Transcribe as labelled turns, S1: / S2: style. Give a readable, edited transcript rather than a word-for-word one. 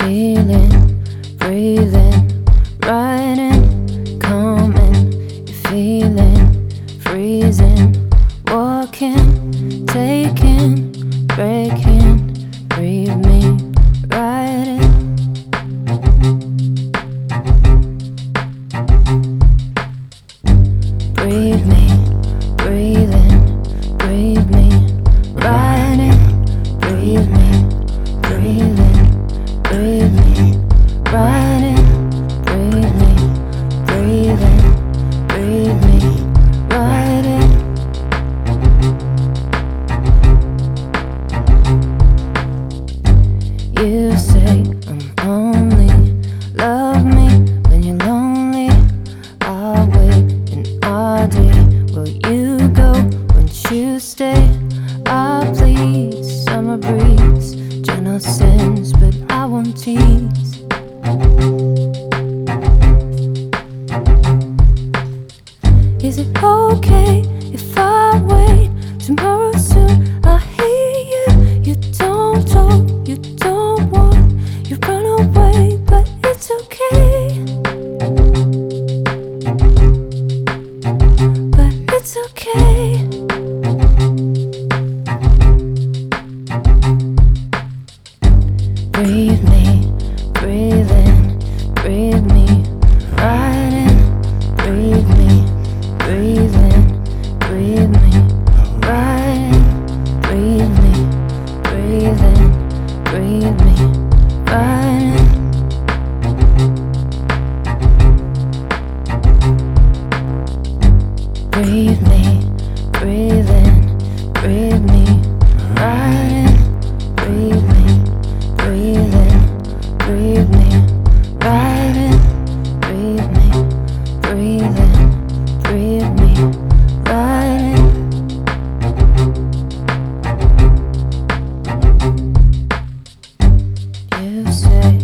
S1: feeling, breathing, riding, coming. You're feeling, freezing, walking, taking, breaking. Breathe me, riding. Breathe me, breathing, breathe me, riding. Breathe me, breathing, breathe me, riding. Breathe me, breathing, breathe me, riding. You say I'm only, love me when you're lonely. I'll wait and I'll do. Will you go? Won't you stay? I'll plead, summer breeze, gentle sins, but I won't tease. Is it okay if I wait? Tomorrow soon I'll hear you. You don't talk, you don't want, you run away, but it's okay. But it's okay. Breathe me, breathing, breathe me, riding. Breathe me, breathing, breathe me, riding. Breathe me, breathing, breathe me, riding. Breathe me, breathing, breathe me, riding. Breathe me, breathing, breathe me, riding. Breathe me, breathing, breathe me, riding. You say